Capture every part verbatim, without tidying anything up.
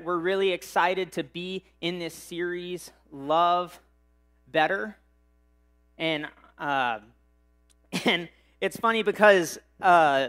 that we're really excited to be in this series, Love Better. And uh, and it's funny because uh,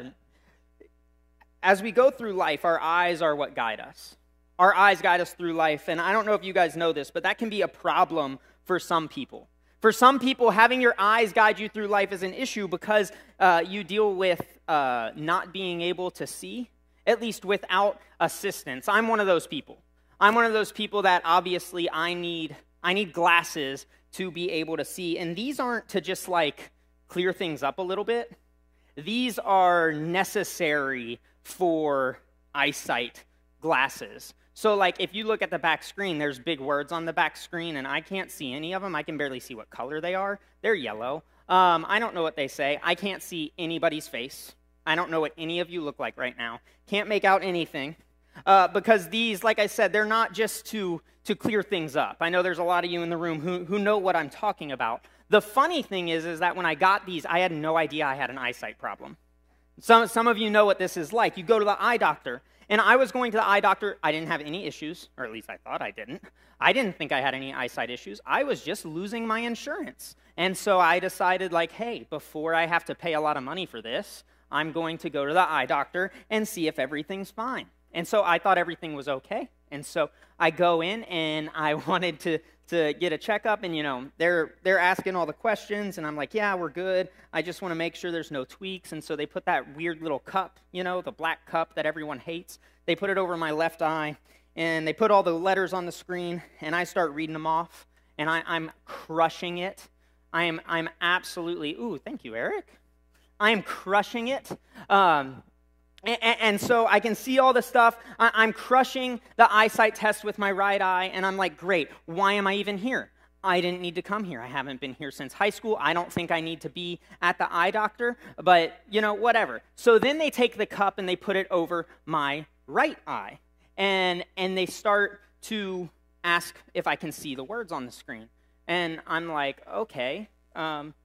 as we go through life, our eyes are what guide us. Our eyes guide us through life, and I don't know if you guys know this, but that can be a problem for some people. For some people, having your eyes guide you through life is an issue because uh, you deal with uh, not being able to see, at least without assistance. I'm one of those people. I'm one of those people that obviously I need I need glasses to be able to see, and these aren't to just like clear things up a little bit. These are necessary for eyesight glasses. So like if you look at the back screen, there's big words on the back screen, and I can't see any of them. I can barely see what color they are. They're yellow. Um, I don't know what they say. I can't see anybody's face. I don't know what any of you look like right now. Can't make out anything. Uh, because these, like I said, they're not just to, to clear things up. I know there's a lot of you in the room who, who know what I'm talking about. The funny thing is, is that when I got these, I had no idea I had an eyesight problem. Some, some of you know what this is like. You go to the eye doctor. And I was going to the eye doctor. I didn't have any issues, or at least I thought I didn't. I didn't think I had any eyesight issues. I was just losing my insurance. And so I decided, like, hey, before I have to pay a lot of money for this, I'm going to go to the eye doctor and see if everything's fine. And so I thought everything was okay. And so I go in, and I wanted to, to get a checkup, and, you know, they're they're asking all the questions, and I'm like, yeah, we're good. I just want to make sure there's no tweaks. And so they put that weird little cup, you know, the black cup that everyone hates. They put it over my left eye, and they put all the letters on the screen, and I start reading them off, and I, I'm crushing it. I am I'm absolutely, ooh, thank you, Eric. I am crushing it. Um, and, and so I can see all the stuff. I, I'm crushing the eyesight test with my right eye, and I'm like, great, why am I even here? I didn't need to come here. I haven't been here since high school. I don't think I need to be at the eye doctor, but, you know, whatever. So then they take the cup and they put it over my right eye, and and they start to ask if I can see the words on the screen. And I'm like, okay, um,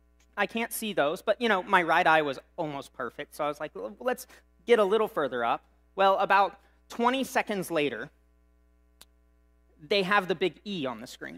I can't see those, but, you know, my right eye was almost perfect, so I was like, well, let's get a little further up. Well, about twenty seconds later, they have the big E on the screen.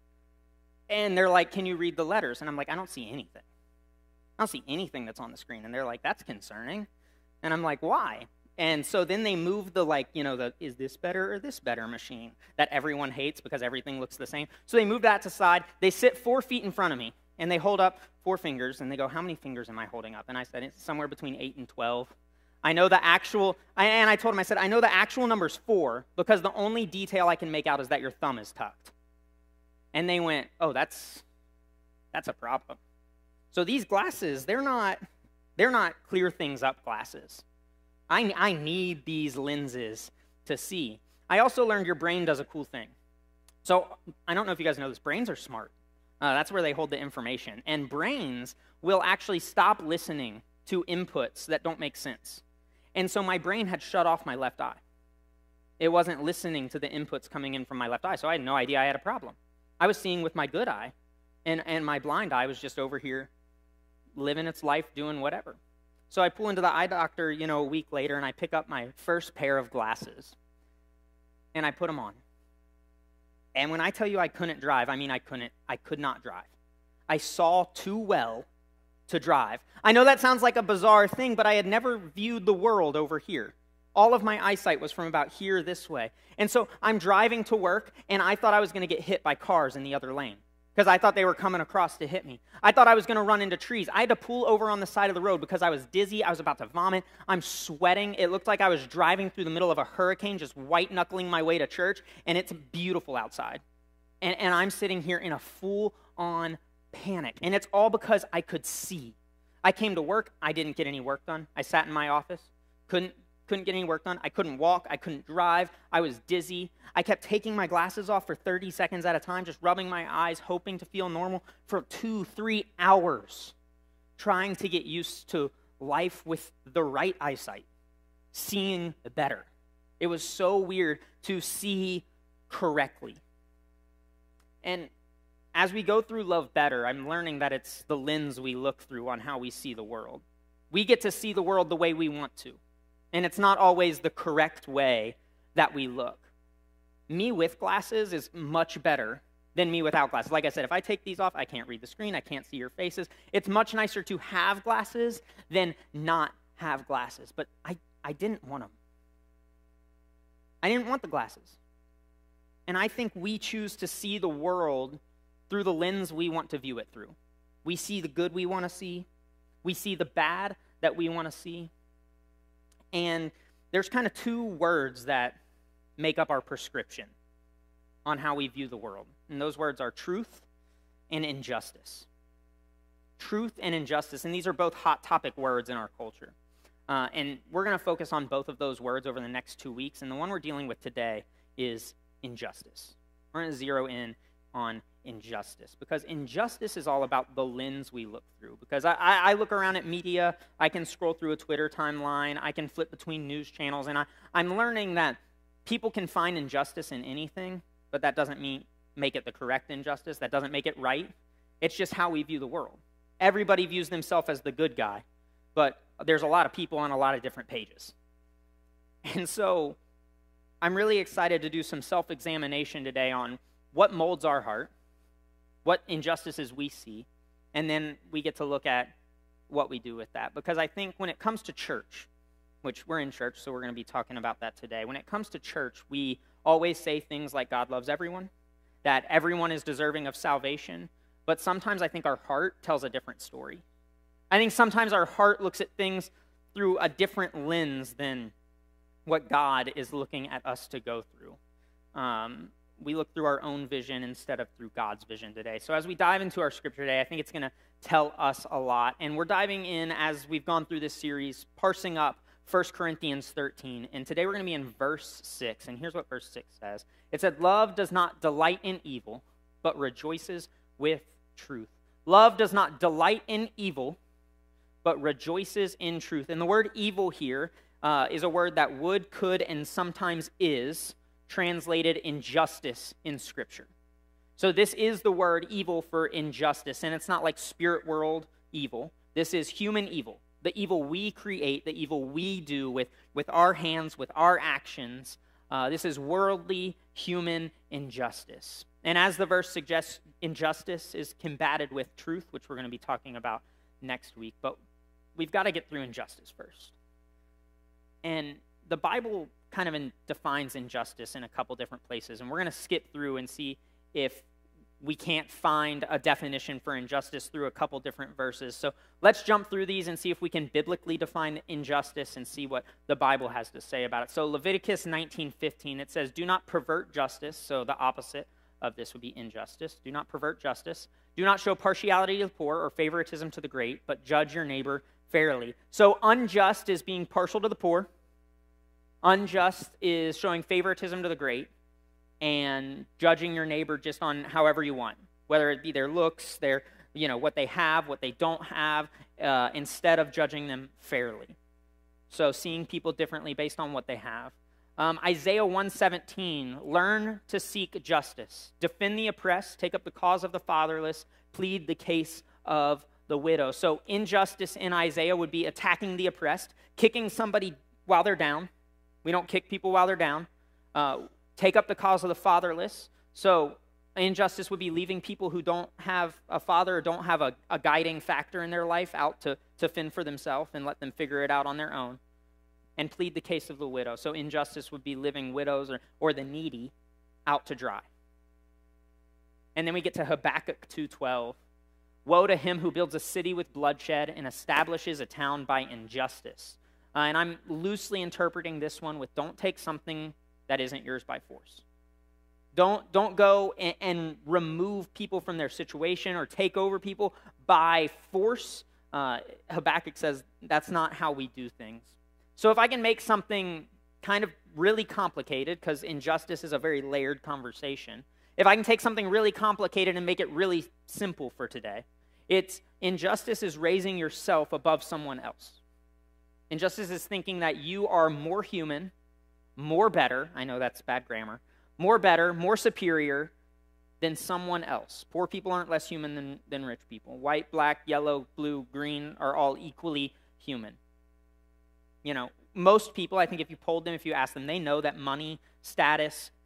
And they're like, can you read the letters? And I'm like, I don't see anything. I don't see anything that's on the screen. And they're like, that's concerning. And I'm like, why? And so then they move the, like, you know, the is this better or this better machine that everyone hates because everything looks the same. So they move that to side. They sit four feet in front of me, and they hold up four fingers, and they go, how many fingers am I holding up? And I said, it's somewhere between eight and twelve. I know the actual, and I told them, I said, I know the actual number's four because the only detail I can make out is that your thumb is tucked. And they went, oh, that's that's a problem. So these glasses, they're not they're not clear things up glasses. I, I need these lenses to see. I also learned your brain does a cool thing. So I don't know if you guys know this. Brains are smart. Uh, that's where they hold the information. And brains will actually stop listening to inputs that don't make sense. And so my brain had shut off my left eye. It wasn't listening to the inputs coming in from my left eye, so I had no idea I had a problem. I was seeing with my good eye, and, and my blind eye was just over here living its life, doing whatever. So I pull into the eye doctor, you know, a week later, and I pick up my first pair of glasses, and I put them on. And when I tell you I couldn't drive, I mean I couldn't, I could not drive. I saw too well to drive. I know that sounds like a bizarre thing, but I had never viewed the world over here. All of my eyesight was from about here this way. And so I'm driving to work, and I thought I was going to get hit by cars in the other lane because I thought they were coming across to hit me. I thought I was going to run into trees. I had to pull over on the side of the road because I was dizzy. I was about to vomit. I'm sweating. It looked like I was driving through the middle of a hurricane, just white-knuckling my way to church, and it's beautiful outside. And, and I'm sitting here in a full-on panic, and it's all because I could see. I came to work. I didn't get any work done. I sat in my office, couldn't Couldn't get any work done. I couldn't walk. I couldn't drive. I was dizzy. I kept taking my glasses off for thirty seconds at a time, just rubbing my eyes, hoping to feel normal for two, three hours, trying to get used to life with the right eyesight, seeing better. It was so weird to see correctly. And as we go through Love Better, I'm learning that it's the lens we look through on how we see the world. We get to see the world the way we want to. And it's not always the correct way that we look. me with glasses is much better than me without glasses. Like I said, if I take these off, I can't read the screen, I can't see your faces. It's much nicer to have glasses than not have glasses. But I, I didn't want them. I didn't want the glasses. And I think we choose to see the world through the lens we want to view it through. We see the good we want to see. We see the bad that we want to see. And there's kind of two words that make up our prescription on how we view the world. And those words are truth and injustice. Truth and injustice. And these are both hot topic words in our culture. Uh, and we're going to focus on both of those words over the next two weeks. And the one we're dealing with today is injustice. We're going to zero in on injustice, because injustice is all about the lens we look through. Because I, I look around at media, I can scroll through a Twitter timeline, I can flip between news channels, and I, I'm learning that people can find injustice in anything, but that doesn't mean make it the correct injustice. That doesn't make it right. It's just how we view the world. Everybody views themselves as the good guy, but there's a lot of people on a lot of different pages. And so I'm really excited to do some self-examination today on what molds our heart, what injustices we see, and then we get to look at what we do with that. Because I think when it comes to church, which we're in church, so we're going to be talking about that today. When it comes to church, we always say things like God loves everyone, that everyone is deserving of salvation, but sometimes I think our heart tells a different story. I think sometimes our heart looks at things through a different lens than what God is looking at us to go through. Um, we look through our own vision instead of through God's vision today. So as we dive into our scripture today, I think it's going to tell us a lot. And we're diving in, as we've gone through this series, parsing up First Corinthians thirteen. And today we're going to be in verse six. And here's what verse six says. It said, "Love does not delight in evil, but rejoices with truth." Love does not delight in evil, but rejoices in truth. And the word evil here uh, is a word that would, could, and sometimes is translated injustice in Scripture. So this is the word evil for injustice, and it's not like spirit world evil. This is human evil, the evil we create, the evil we do with, with our hands, with our actions. Uh, this is worldly, human injustice. And as the verse suggests, injustice is combated with truth, which we're going to be talking about next week. But we've got to get through injustice first. And the Bible kind of in, defines injustice in a couple different places, and we're going to skip through and see if we can't find a definition for injustice through a couple different verses. So let's jump through these and see if we can biblically define injustice and see what the Bible has to say about it. So Leviticus nineteen fifteen, it says, "Do not pervert justice," so the opposite of this would be injustice. "Do not pervert justice. Do not show partiality to the poor or favoritism to the great, but judge your neighbor fairly." So unjust is being partial to the poor. Unjust is showing favoritism to the great and judging your neighbor just on however you want, whether it be their looks, their, you know, what they have, what they don't have, uh, instead of judging them fairly. So seeing people differently based on what they have. Um, Isaiah one seventeen, "Learn to seek justice, defend the oppressed, take up the cause of the fatherless, plead the case of the widow." So injustice in Isaiah would be attacking the oppressed, kicking somebody while they're down. We don't kick people while they're down. Uh, take up the cause of the fatherless. So injustice would be leaving people who don't have a father or don't have a, a guiding factor in their life out to, to fend for themselves and let them figure it out on their own. And plead the case of the widow. So injustice would be living widows or, or the needy out to dry. And then we get to Habakkuk two twelve. "Woe to him who builds a city with bloodshed and establishes a town by injustice." Uh, and I'm loosely interpreting this one with, don't take something that isn't yours by force. Don't, don't go and, and remove people from their situation or take over people by force. Uh, Habakkuk says that's not how we do things. So if I can make something kind of really complicated, because injustice is a very layered conversation, if I can take something really complicated and make it really simple for today, it's injustice is raising yourself above someone else. Injustice is thinking that you are more human, more better, I know that's bad grammar, more better, more superior than someone else. Poor people aren't less human than, than rich people. White, black, yellow, blue, green are all equally human. You know, most people, I think if you polled them, if you asked them, they know that money, status,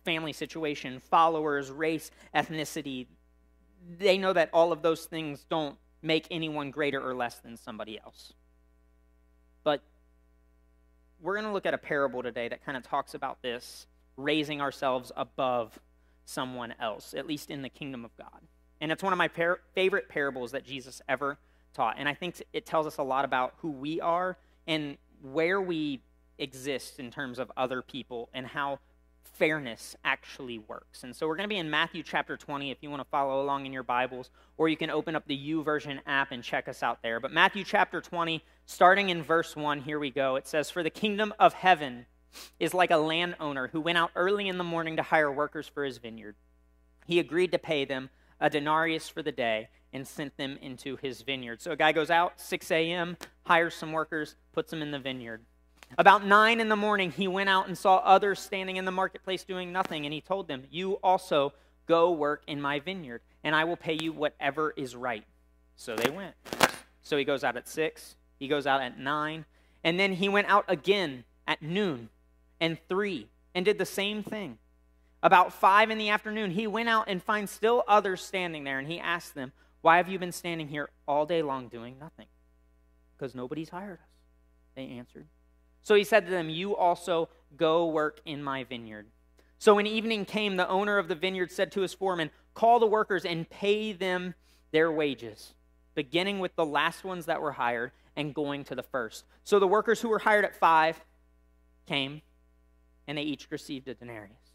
family situation, followers, race, ethnicity. They know that all of those things don't make anyone greater or less than somebody else. But we're going to look at a parable today that kind of talks about this, raising ourselves above someone else, at least in the kingdom of God. And it's one of my par- favorite parables that Jesus ever taught. And I think it tells us a lot about who we are and where we exist in terms of other people and how fairness actually works. And so we're going to be in Matthew chapter twenty if you want to follow along in your Bibles, or you can open up the YouVersion app and check us out there. But Matthew chapter twenty, starting in verse one, here we go. It says, "For the kingdom of heaven is like a landowner who went out early in the morning to hire workers for his vineyard. He agreed to pay them a denarius for the day and sent them into his vineyard." So a guy goes out, six a.m., hires some workers, puts them in the vineyard. About nine in the morning, he went out and saw others standing in the marketplace doing nothing, and he told them, "You also go work in my vineyard, and I will pay you whatever is right." So they went. So he goes out at six, he goes out at nine, and then he went out again at noon and three, and did the same thing. About five in the afternoon, he went out and finds still others standing there, and he asked them, "Why have you been standing here all day long doing nothing?" "Because nobody's hired us," they answered. So he said to them, "You also go work in my vineyard." So when evening came, the owner of the vineyard said to his foreman, "Call the workers and pay them their wages, beginning with the last ones that were hired and going to the first." So the workers who were hired at five came, and they each received a denarius.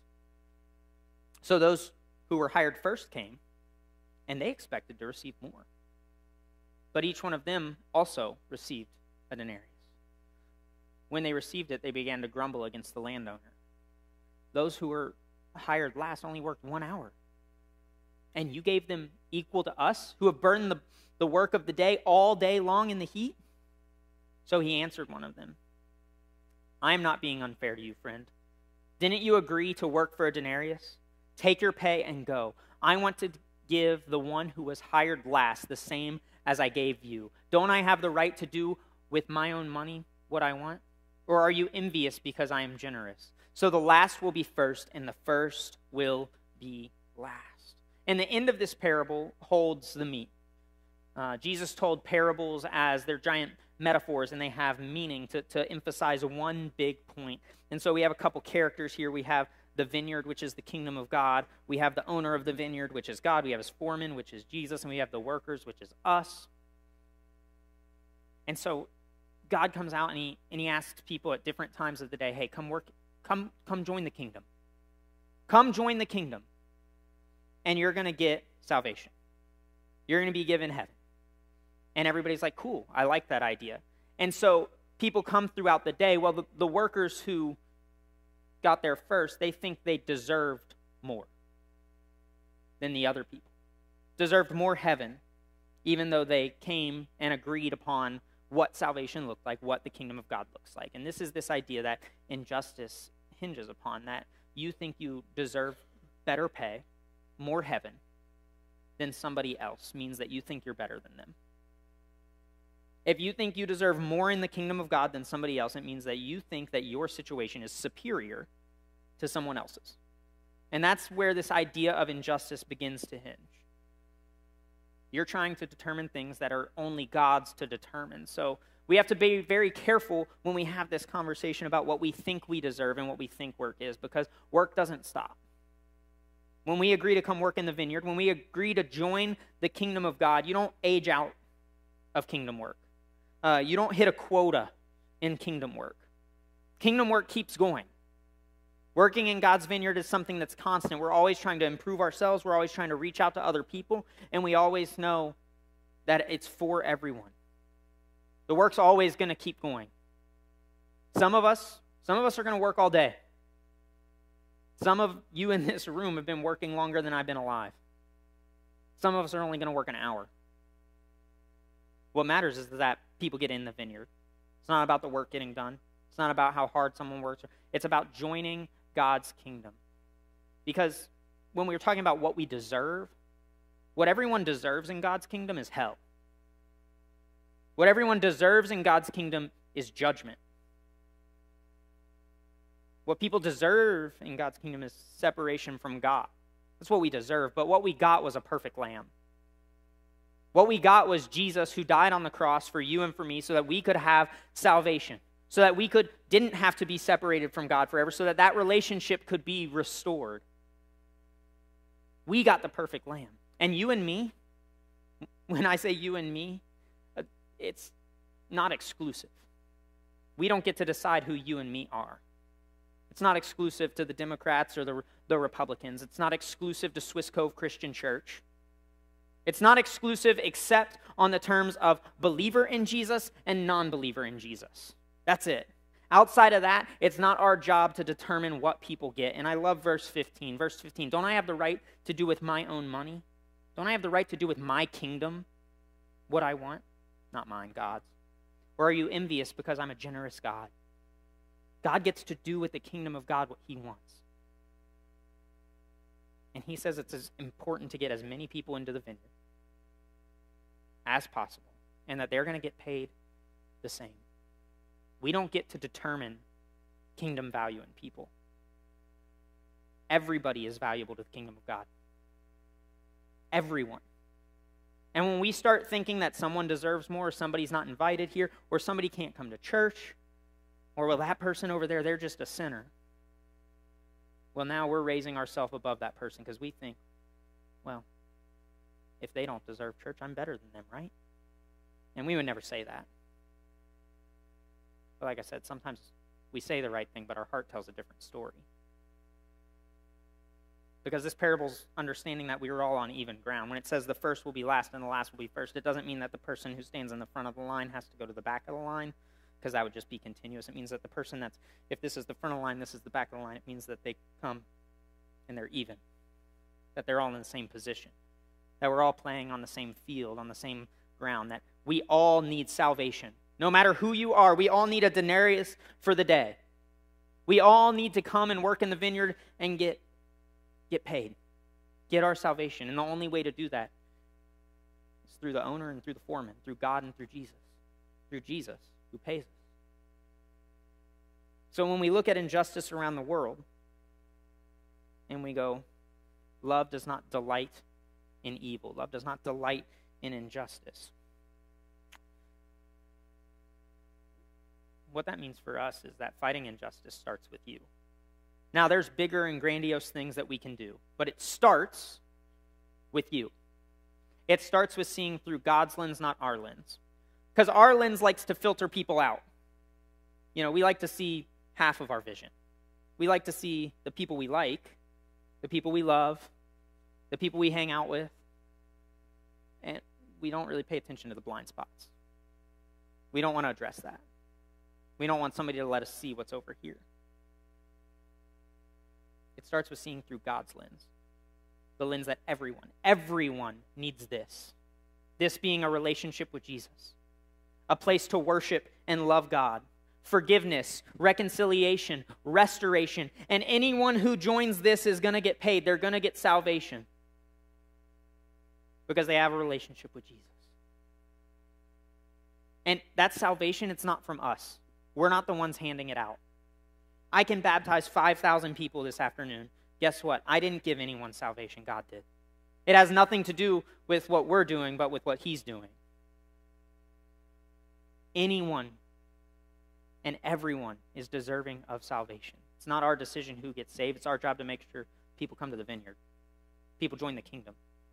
So those who were hired first came, and they expected to receive more. But each one of them also received a denarius. When they received it, they began to grumble against the landowner. "Those who were hired last only worked one hour, and you gave them equal to us, who have burdened the, the work of the day all day long in the heat?" So he answered one of them, "I am not being unfair to you, friend. Didn't you agree to work for a denarius? Take your pay and go. I want to give the one who was hired last the same as I gave you. Don't I have the right to do with my own money what I want? Or are you envious because I am generous? So the last will be first, and the first will be last." And the end of this parable holds the meat. Uh, Jesus told parables as they're giant metaphors, and they have meaning to, to emphasize one big point. And so we have a couple characters here. We have the vineyard, which is the kingdom of God. We have the owner of the vineyard, which is God. We have his foreman, which is Jesus. And we have the workers, which is us. And so God comes out and he and he asks people at different times of the day, "Hey, come work, come, come join the kingdom. Come join the kingdom. And you're going to get salvation. You're going to be given heaven." And everybody's like, "Cool, I like that idea." And so people come throughout the day. Well, the, the workers who got there first, they think they deserved more than the other people. Deserved more heaven, even though they came and agreed upon what salvation looked like, what the kingdom of God looks like. And this is this idea that injustice hinges upon, that you think you deserve better pay, more heaven, than somebody else, means that you think you're better than them. If you think you deserve more in the kingdom of God than somebody else, it means that you think that your situation is superior to someone else's. And that's where this idea of injustice begins to hinge. You're trying to determine things that are only God's to determine. So we have to be very careful when we have this conversation about what we think we deserve and what we think work is, because work doesn't stop. When we agree to come work in the vineyard, when we agree to join the kingdom of God, you don't age out of kingdom work. Uh, you don't hit a quota in kingdom work. Kingdom work keeps going. Working in God's vineyard is something that's constant. We're always trying to improve ourselves. We're always trying to reach out to other people. And we always know that it's for everyone. The work's always going to keep going. Some of us, some of us are going to work all day. Some of you in this room have been working longer than I've been alive. Some of us are only going to work an hour. What matters is that people get in the vineyard. It's not about the work getting done. It's not about how hard someone works. It's about joining God's kingdom. Because when we're talking about what we deserve, what everyone deserves in God's kingdom is hell. What everyone deserves in God's kingdom is judgment. What people deserve in God's kingdom is separation from God. That's what we deserve. But what we got was a perfect lamb. What we got was Jesus who died on the cross for you and for me so that we could have salvation, so that we could didn't have to be separated from God forever, so that that relationship could be restored. We got the perfect lamb. And you and me, when I say you and me, it's not exclusive. We don't get to decide who you and me are. It's not exclusive to the Democrats or the, the Republicans. It's not exclusive to Swiss Cove Christian Church. It's not exclusive except on the terms of believer in Jesus and non-believer in Jesus. That's it. Outside of that, it's not our job to determine what people get. And I love verse fifteen. Verse fifteen, don't I have the right to do with my own money? Don't I have the right to do with my kingdom what I want? Not mine, God's. Or are you envious because I'm a generous God? God gets to do with the kingdom of God what he wants. And he says it's as important to get as many people into the vineyard as possible, and that they're going to get paid the same. We don't get to determine kingdom value in people. Everybody is valuable to the kingdom of God. Everyone. And when we start thinking that someone deserves more, or somebody's not invited here, or somebody can't come to church, or well, that person over there, they're just a sinner. Well, now we're raising ourselves above that person because we think, well, if they don't deserve church, I'm better than them, right? And we would never say that. But like I said, sometimes we say the right thing, but our heart tells a different story. Because this parable's understanding that we were all on even ground. When it says the first will be last and the last will be first, it doesn't mean that the person who stands in the front of the line has to go to the back of the line, because that would just be continuous. It means that the person that's, if this is the front of the line, this is the back of the line, it means that they come and they're even. That they're all in the same position. That we're all playing on the same field, on the same ground. That we all need salvation. No matter who you are, we all need a denarius for the day. We all need to come and work in the vineyard and get Get paid. Get our salvation. And the only way to do that is through the owner and through the foreman, through God and through Jesus. Through Jesus, who pays us. So when we look at injustice around the world, and we go, love does not delight in evil. Love does not delight in injustice. What that means for us is that fighting injustice starts with you. Now, there's bigger and grandiose things that we can do, but it starts with you. It starts with seeing through God's lens, not our lens. Because our lens likes to filter people out. You know, we like to see half of our vision. We like to see the people we like, the people we love, the people we hang out with, and we don't really pay attention to the blind spots. We don't want to address that. We don't want somebody to let us see what's over here. It starts with seeing through God's lens. The lens that everyone, everyone needs this. This being a relationship with Jesus. A place to worship and love God. Forgiveness, reconciliation, restoration. And anyone who joins this is going to get paid. They're going to get salvation. Because they have a relationship with Jesus. And that salvation, it's not from us. We're not the ones handing it out. I can baptize five thousand people this afternoon. Guess what? I didn't give anyone salvation. God did. It has nothing to do with what we're doing, but with what he's doing. Anyone and everyone is deserving of salvation. It's not our decision who gets saved. It's our job to make sure people come to the vineyard. People join the kingdom.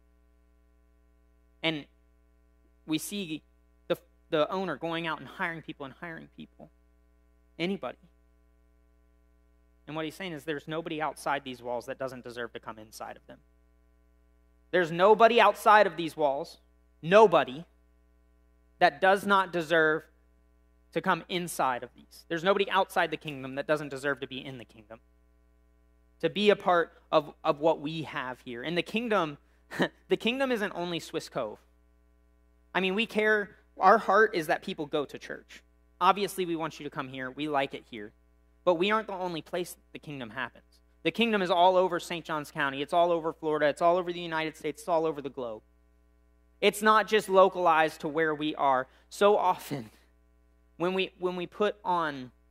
And we see the, the owner going out and hiring people and hiring people. Anybody. And what he's saying is there's nobody outside these walls that doesn't deserve to come inside of them. There's nobody outside of these walls, nobody, that does not deserve to come inside of these. There's nobody outside the kingdom that doesn't deserve to be in the kingdom. To be a part of, of what we have here. And the kingdom, the kingdom isn't only Swiss Cove. I mean, we care, our heart is that people go to church. Obviously, we want you to come here. We like it here. But we aren't the only place the kingdom happens. The kingdom is all over Saint Johns County. It's all over Florida. It's all over the United States. It's all over the globe. It's not just localized to where we are. So often, when we when we put on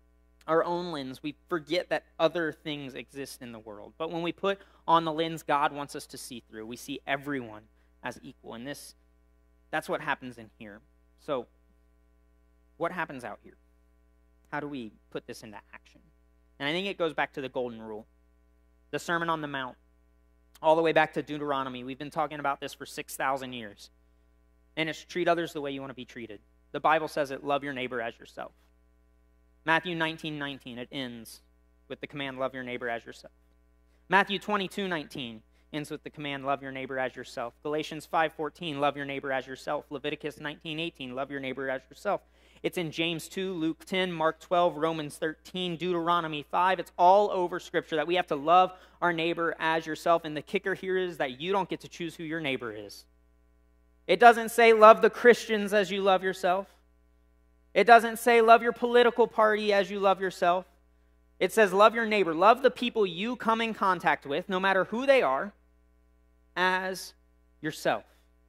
our own lens, we forget that other things exist in the world. But when we put on the lens God wants us to see through, we see everyone as equal. And this, that's what happens in here. So, what happens out here? How do we put this into action? And I think it goes back to the golden rule, the Sermon on the Mount, all the way back to Deuteronomy. We've been talking about this for six thousand years. And it's treat others the way you want to be treated. The Bible says it, love your neighbor as yourself. Matthew nineteen nineteen, it ends with the command, love your neighbor as yourself. Matthew twenty-two nineteen ends with the command, love your neighbor as yourself. Galatians five fourteen, love your neighbor as yourself. Leviticus nineteen eighteen, love your neighbor as yourself. It's in James two, Luke ten, Mark twelve, Romans thirteen, Deuteronomy five. It's all over Scripture that we have to love our neighbor as yourself. And the kicker here is that you don't get to choose who your neighbor is. It doesn't say love the Christians as you love yourself. It doesn't say love your political party as you love yourself. It says love your neighbor. Love the people you come in contact with, no matter who they are, as yourself.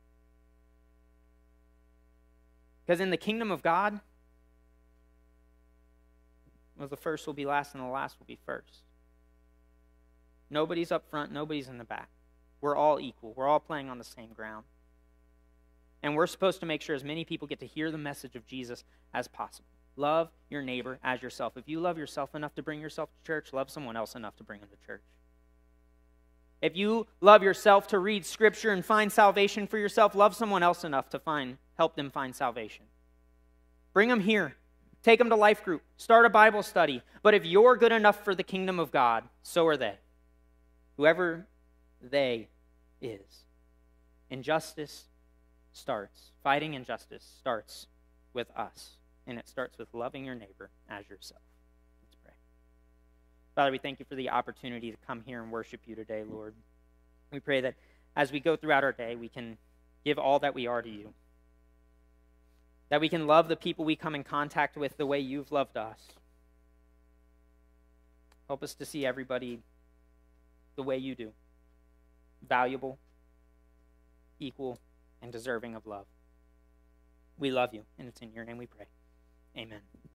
Because in the kingdom of God, well, the first will be last and the last will be first. Nobody's up front, nobody's in the back. We're all equal. We're all playing on the same ground. And we're supposed to make sure as many people get to hear the message of Jesus as possible. Love your neighbor as yourself. If you love yourself enough to bring yourself to church, love someone else enough to bring them to church. If you love yourself to read Scripture and find salvation for yourself, love someone else enough to find, help them find salvation. Bring them here. Take them to life group. Start a Bible study. But if you're good enough for the kingdom of God, so are they. Whoever they is. Injustice starts, fighting injustice starts with us. And it starts with loving your neighbor as yourself. Let's pray. Father, we thank you for the opportunity to come here and worship you today, Lord. We pray that as we go throughout our day, we can give all that we are to you. That we can love the people we come in contact with the way you've loved us. Help us to see everybody the way you do. Valuable, equal, and deserving of love. We love you, and it's in your name we pray. Amen.